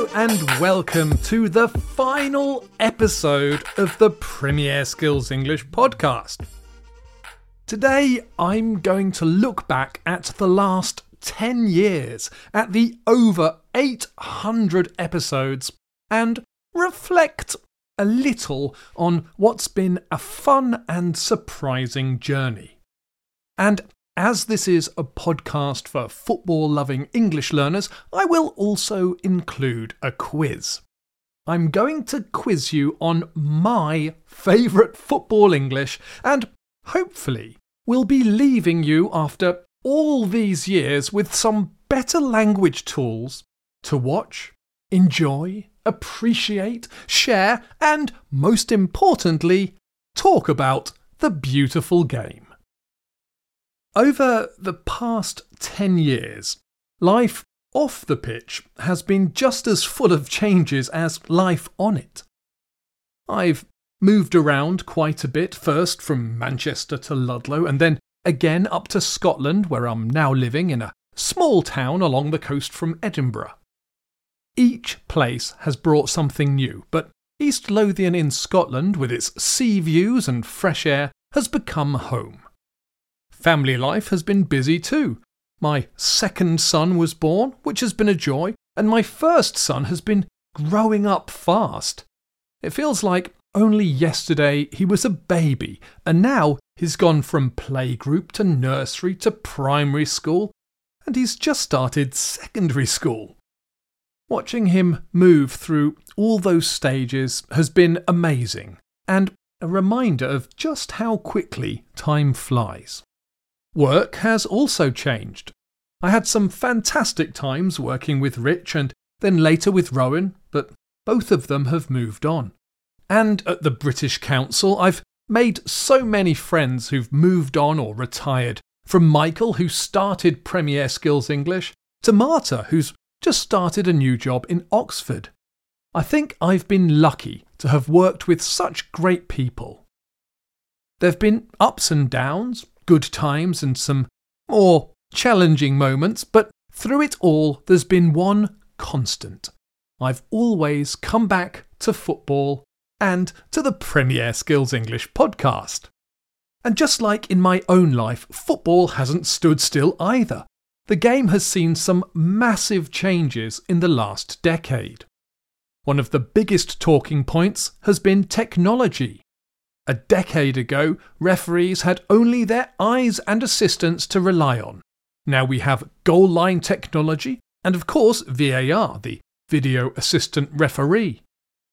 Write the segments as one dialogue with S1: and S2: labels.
S1: and welcome to the final episode of the Premier Skills English podcast. Today I'm going to look back at the last 10 years, at the over 800 episodes, and reflect a little on what's been a fun and surprising journey. And as this is a podcast for football-loving English learners, I will also include a quiz. I'm going to quiz you on my favourite football English, and hopefully will be leaving you after all these years with some better language tools to watch, enjoy, appreciate, share, and most importantly, talk about the beautiful game. Over the past 10 years, life off the pitch has been just as full of changes as life on it. I've moved around quite a bit, first from Manchester to Ludlow and then again up to Scotland, where I'm now living in a small town along the coast from Edinburgh. Each place has brought something new, but East Lothian in Scotland, with its sea views and fresh air, has become home. Family life has been busy too. My second son was born, which has been a joy, and my first son has been growing up fast. It feels like only yesterday he was a baby, and now he's gone from playgroup to nursery to primary school, and he's just started secondary school. Watching him move through all those stages has been amazing, and a reminder of just how quickly time flies. Work has also changed. I had some fantastic times working with Rich and then later with Rowan, but both of them have moved on. And at the British Council, I've made so many friends who've moved on or retired, from Michael, who started Premier Skills English, to Marta, who's just started a new job in Oxford. I think I've been lucky to have worked with such great people. There've been ups and downs, good times and some more challenging moments, but through it all there's been one constant. I've always come back to football and to the Premier Skills English podcast. And just like in my own life, football hasn't stood still either. The game has seen some massive changes in the last decade. One of the biggest talking points has been technology. A decade ago, referees had only their eyes and assistants to rely on. Now we have goal line technology and, of course, VAR, the video assistant referee.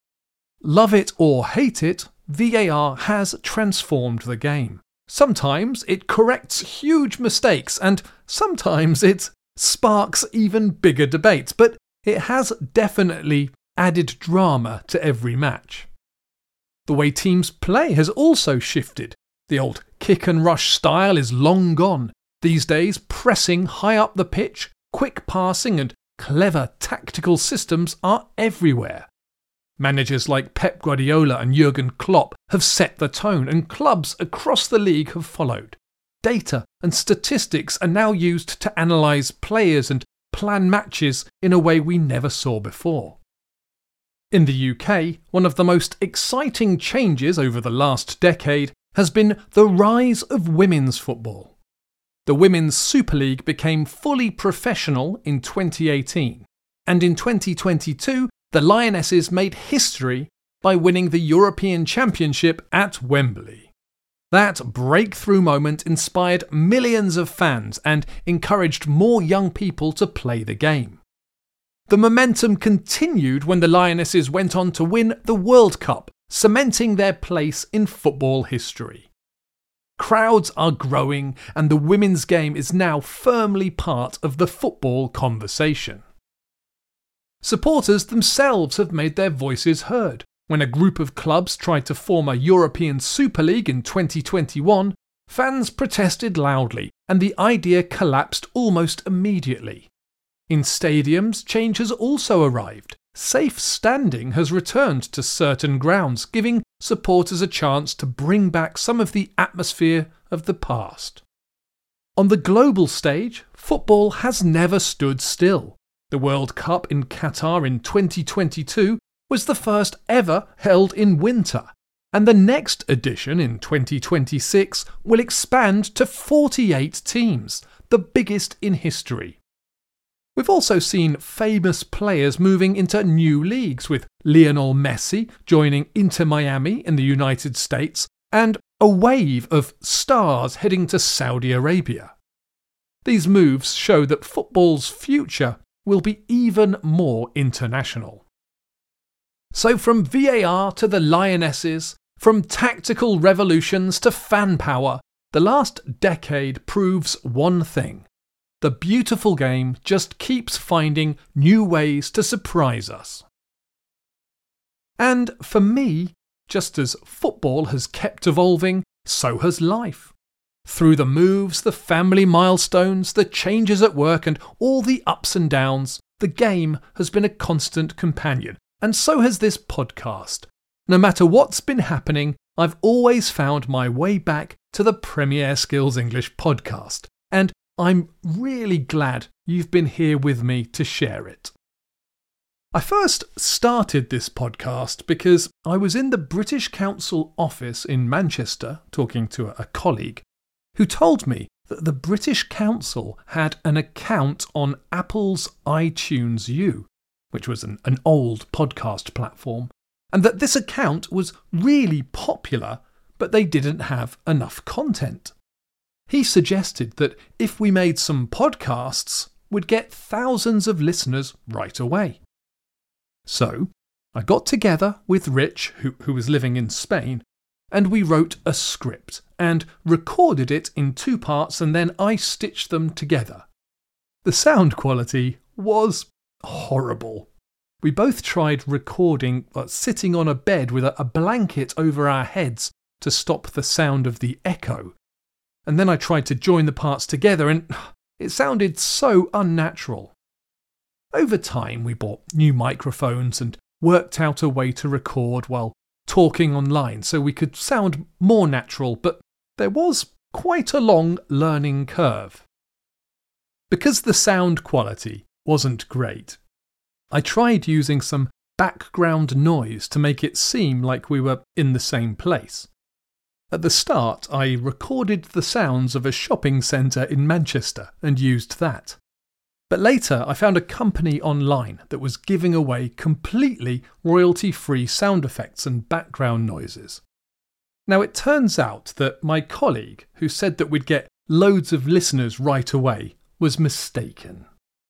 S1: Love it or hate it, VAR has transformed the game. Sometimes it corrects huge mistakes and sometimes it sparks even bigger debates, but it has definitely added drama to every match. The way teams play has also shifted. The old kick and rush style is long gone. These days, pressing high up the pitch, quick passing and clever tactical systems are everywhere. Managers like Pep Guardiola and Jurgen Klopp have set the tone, and clubs across the league have followed. Data and statistics are now used to analyse players and plan matches in a way we never saw before. In the UK, one of the most exciting changes over the last decade has been the rise of women's football. The Women's Super League became fully professional in 2018, and in 2022, the Lionesses made history by winning the European Championship at Wembley. That breakthrough moment inspired millions of fans and encouraged more young people to play the game. The momentum continued when the Lionesses went on to win the World Cup, cementing their place in football history. Crowds are growing, and the women's game is now firmly part of the football conversation. Supporters themselves have made their voices heard. When a group of clubs tried to form a European Super League in 2021, fans protested loudly, and the idea collapsed almost immediately. In stadiums, change has also arrived. Safe standing has returned to certain grounds, giving supporters a chance to bring back some of the atmosphere of the past. On the global stage, football has never stood still. The World Cup in Qatar in 2022 was the first ever held in winter, and the next edition in 2026 will expand to 48 teams, the biggest in history. We've also seen famous players moving into new leagues, with Lionel Messi joining Inter Miami in the United States, and a wave of stars heading to Saudi Arabia. These moves show that football's future will be even more international. So from VAR to the Lionesses, from tactical revolutions to fan power, the last decade proves one thing. The beautiful game just keeps finding new ways to surprise us. And for me, just as football has kept evolving, so has life. Through the moves, the family milestones, the changes at work, and all the ups and downs, the game has been a constant companion, and so has this podcast. No matter what's been happening, I've always found my way back to the Premier Skills English podcast, and I'm really glad you've been here with me to share it. I first started this podcast because I was in the British Council office in Manchester talking to a colleague who told me that the British Council had an account on Apple's iTunes U, which was an old podcast platform, and that this account was really popular, but they didn't have enough content. He suggested that if we made some podcasts, we'd get thousands of listeners right away. So I got together with Rich, who was living in Spain, and we wrote a script and recorded it in 2 parts, and then I stitched them together. The sound quality was horrible. We both tried recording sitting on a bed with a blanket over our heads to stop the sound of the echo. And then I tried to join the parts together, and it sounded so unnatural. Over time, we bought new microphones and worked out a way to record while talking online so we could sound more natural, but there was quite a long learning curve. Because the sound quality wasn't great, I tried using some background noise to make it seem like we were in the same place. At the start, I recorded the sounds of a shopping centre in Manchester and used that. But later, I found a company online that was giving away completely royalty-free sound effects and background noises. Now, it turns out that my colleague, who said that we'd get loads of listeners right away, was mistaken.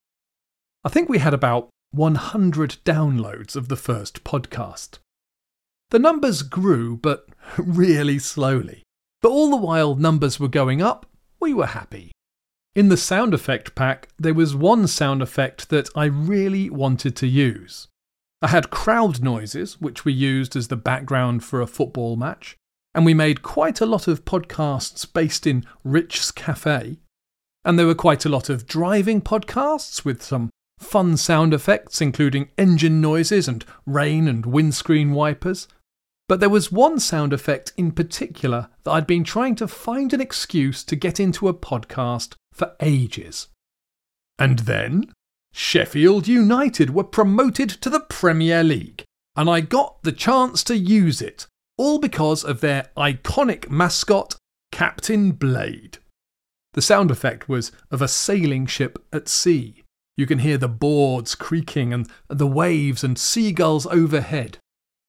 S1: I think we had about 100 downloads of the first podcast. The numbers grew, but really slowly. But all the while numbers were going up, we were happy. In the sound effect pack, there was one sound effect that I really wanted to use. I had crowd noises, which we used as the background for a football match, and we made quite a lot of podcasts based in Rich's Cafe. And there were quite a lot of driving podcasts with some fun sound effects, including engine noises and rain and windscreen wipers. But there was one sound effect in particular that I'd been trying to find an excuse to get into a podcast for ages. And then Sheffield United were promoted to the Premier League, and I got the chance to use it, all because of their iconic mascot, Captain Blade. The sound effect was of a sailing ship at sea. You can hear the boards creaking and the waves and seagulls overhead.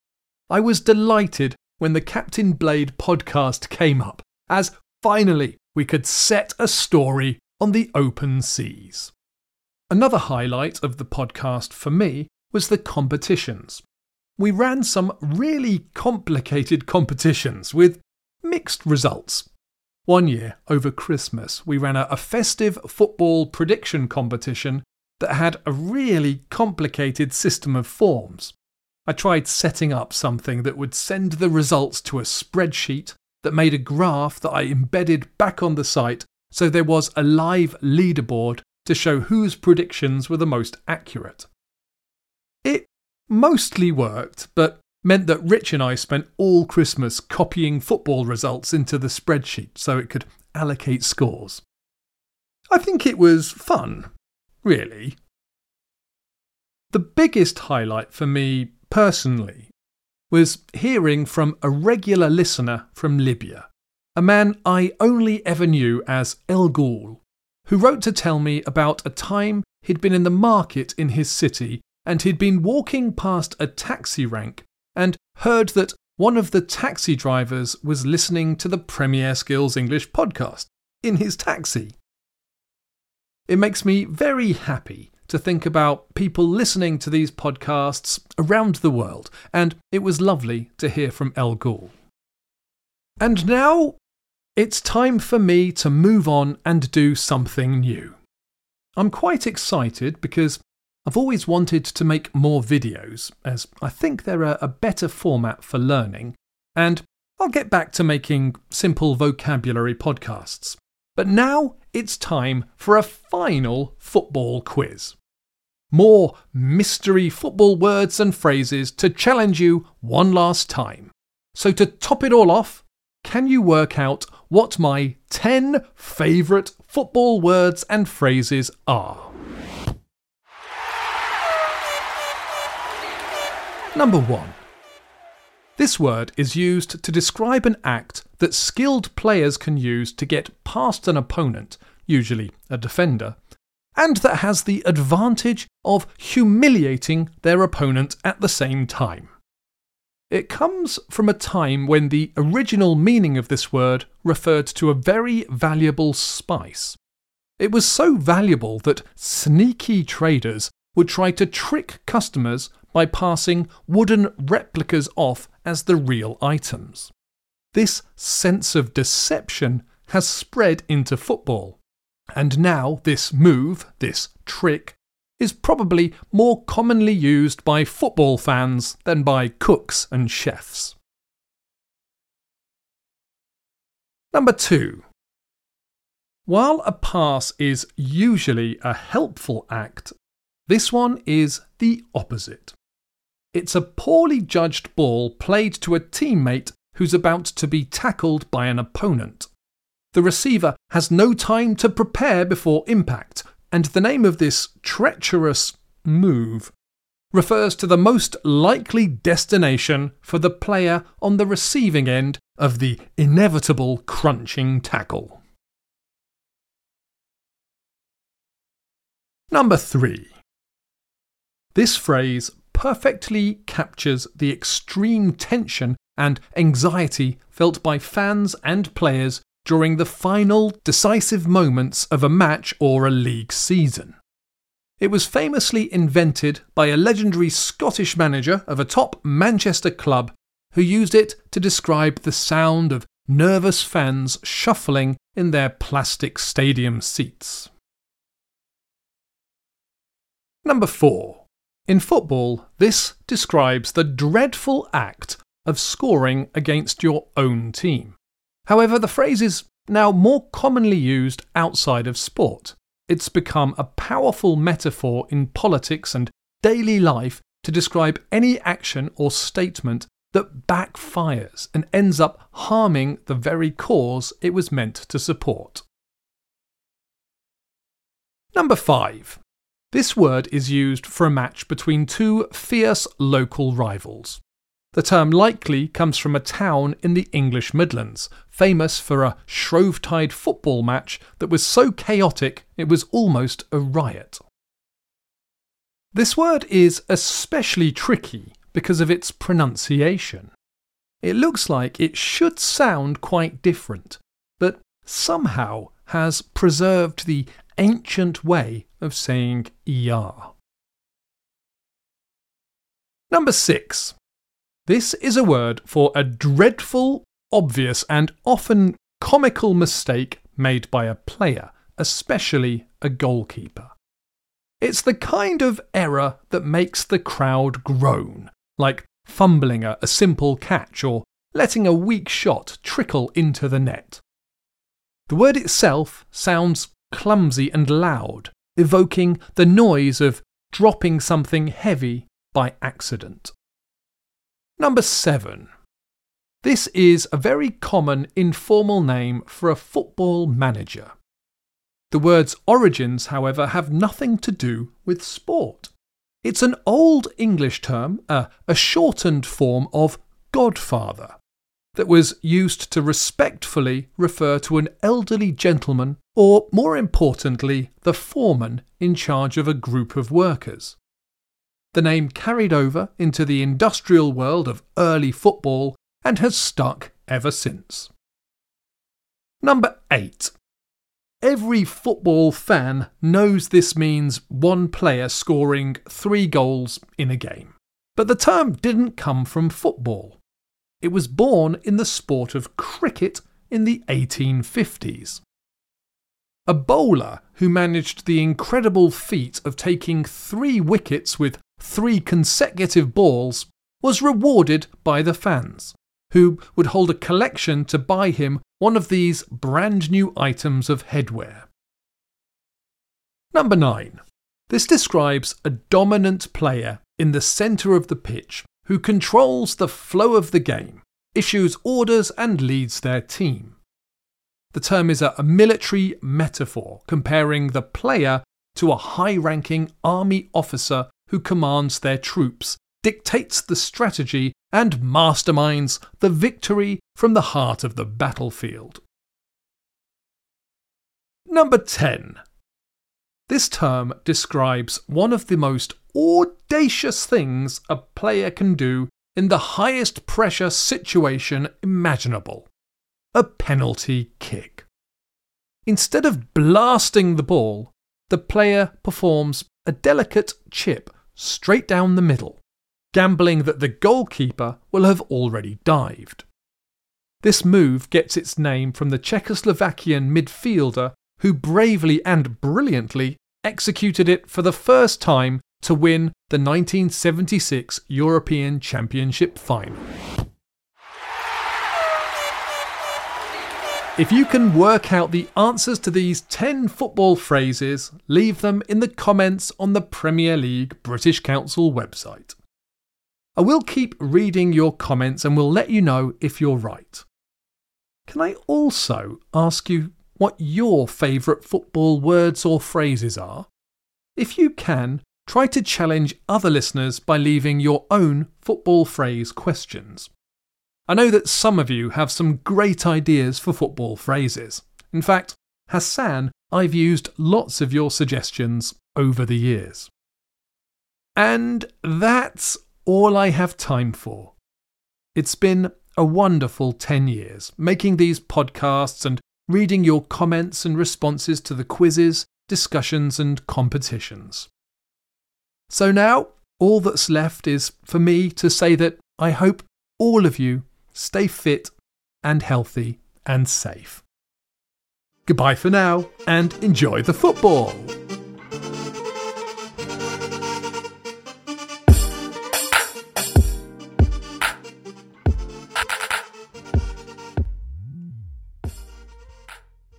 S1: I was delighted when the Captain Blade podcast came up, as finally we could set a story on the open seas. Another highlight of the podcast for me was the competitions. We ran some really complicated competitions with mixed results. One year, over Christmas, we ran a festive football prediction competition that had a really complicated system of forms. I tried setting up something that would send the results to a spreadsheet that made a graph that I embedded back on the site, so there was a live leaderboard to show whose predictions were the most accurate. It mostly worked, but meant that Rich and I spent all Christmas copying football results into the spreadsheet so it could allocate scores. I think it was fun, really. The biggest highlight for me personally was hearing from a regular listener from Libya, a man I only ever knew as El Ghoul, who wrote to tell me about a time he'd been in the market in his city and he'd been walking past a taxi rank and heard that one of the taxi drivers was listening to the Premier Skills English podcast in his taxi. It makes me very happy to think about people listening to these podcasts around the world, and it was lovely to hear from El Ghoul. And now it's time for me to move on and do something new. I'm quite excited because I've always wanted to make more videos, as I think they're a better format for learning, and I'll get back to making simple vocabulary podcasts. But now it's time for a final football quiz. More mystery football words and phrases to challenge you one last time. So to top it all off, can you work out what my 10 favourite football words and phrases are? Number 1. This word is used to describe an act that skilled players can use to get past an opponent, usually a defender, and that has the advantage of humiliating their opponent at the same time. It comes from a time when the original meaning of this word referred to a very valuable spice. It was so valuable that sneaky traders would try to trick customers by passing wooden replicas off as the real items. This sense of deception has spread into football, and now this move, this trick, is probably more commonly used by football fans than by cooks and chefs. Number 2. While a pass is usually a helpful act, this one is the opposite. It's a poorly judged ball played to a teammate who's about to be tackled by an opponent. The receiver has no time to prepare before impact, and the name of this treacherous move refers to the most likely destination for the player on the receiving end of the inevitable crunching tackle. Number 3. This phrase perfectly captures the extreme tension and anxiety felt by fans and players during the final decisive moments of a match or a league season. It was famously invented by a legendary Scottish manager of a top Manchester club who used it to describe the sound of nervous fans shuffling in their plastic stadium seats. Number 4. In football, this describes the dreadful act of scoring against your own team. However, the phrase is now more commonly used outside of sport. It's become a powerful metaphor in politics and daily life to describe any action or statement that backfires and ends up harming the very cause it was meant to support. Number 5. This word is used for a match between two fierce local rivals. The term likely comes from a town in the English Midlands, famous for a Shrovetide football match that was so chaotic it was almost a riot. This word is especially tricky because of its pronunciation. It looks like it should sound quite different, but somehow has preserved the ancient way of saying ER. Number 6. This is a word for a dreadful, obvious and often comical mistake made by a player, especially a goalkeeper. It's the kind of error that makes the crowd groan, like fumbling a simple catch or letting a weak shot trickle into the net. The word itself sounds clumsy and loud, evoking the noise of dropping something heavy by accident. Number 7. This is a very common informal name for a football manager. The word's origins, however, have nothing to do with sport. It's an old English term, a shortened form of godfather, that was used to respectfully refer to an elderly gentleman or, more importantly, the foreman in charge of a group of workers. The name carried over into the industrial world of early football and has stuck ever since. Number 8. Every football fan knows this means one player scoring 3 goals in a game. But the term didn't come from football. It was born in the sport of cricket in the 1850s. A bowler who managed the incredible feat of taking 3 wickets with 3 consecutive balls was rewarded by the fans, who would hold a collection to buy him one of these brand new items of headwear. Number 9. This describes a dominant player in the centre of the pitch who controls the flow of the game, issues orders and leads their team. The term is a military metaphor comparing the player to a high-ranking army officer who commands their troops, dictates the strategy and masterminds the victory from the heart of the battlefield. Number 10. This term describes one of the most audacious things a player can do in the highest pressure situation imaginable: a penalty kick. Instead of blasting the ball, the player performs a delicate chip straight down the middle, gambling that the goalkeeper will have already dived. This move gets its name from the Czechoslovakian midfielder who bravely and brilliantly executed it for the first time to win the 1976 European Championship final. If you can work out the answers to these 10 football phrases, leave them in the comments on the Premier League British Council website. I will keep reading your comments and will let you know if you're right. Can I also ask you what your favourite football words or phrases are? If you can, try to challenge other listeners by leaving your own football phrase questions. I know that some of you have some great ideas for football phrases. In fact, Hassan, I've used lots of your suggestions over the years. And that's all I have time for. It's been a wonderful 10 years making these podcasts and reading your comments and responses to the quizzes, discussions and competitions. So now, all that's left is for me to say that I hope all of you stay fit and healthy and safe. Goodbye for now and enjoy the football!